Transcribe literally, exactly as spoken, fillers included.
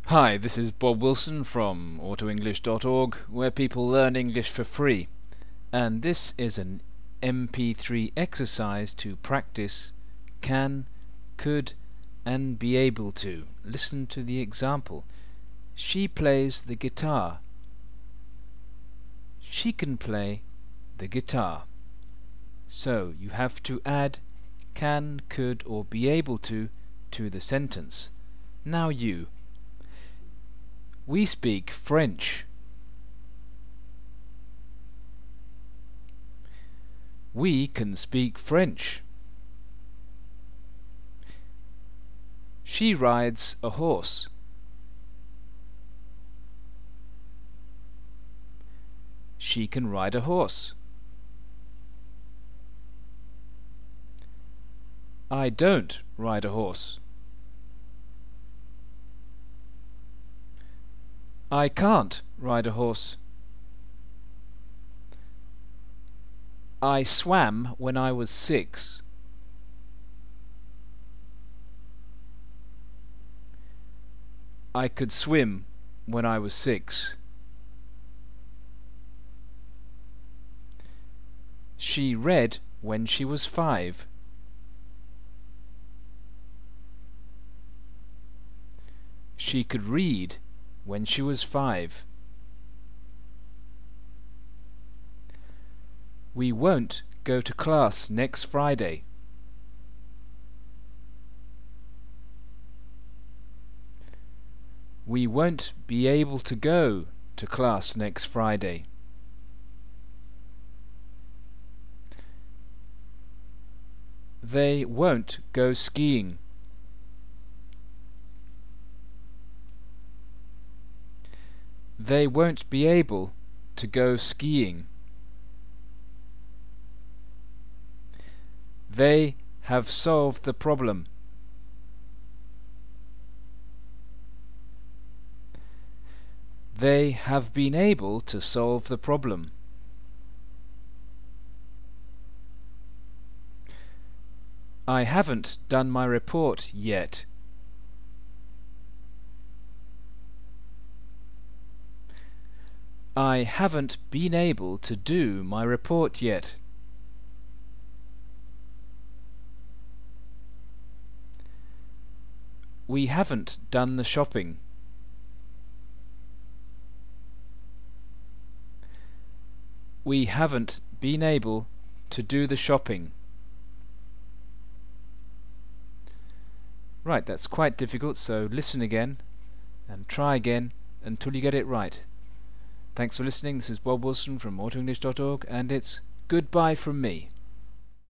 Hi, this is Bob Wilson from auto english dot org, where people learn English for free. And this is an M P three exercise to practice can, could, and be able to. Listen to the example. She plays the guitar. She can play the guitar. So you have to add can, could, or be able to to the sentence. Now you. We speak French. We can speak French. She rides a horse. She can ride a horse. I don't ride a horse. I can't ride a horse. I swam when I was six. I could swim when I was six. She read when she was five. She could read when she was five. We won't go to class next Friday. We won't be able to go to class next Friday. They won't go skiing. They won't be able to go skiing. They have solved the problem. They have been able to solve the problem. I haven't done my report yet. I haven't been able to do my report yet. We haven't done the shopping. We haven't been able to do the shopping. Right, that's quite difficult, so listen again and try again until you get it right. Thanks for listening. This is Bob Wilson from auto english dot org, and it's goodbye from me.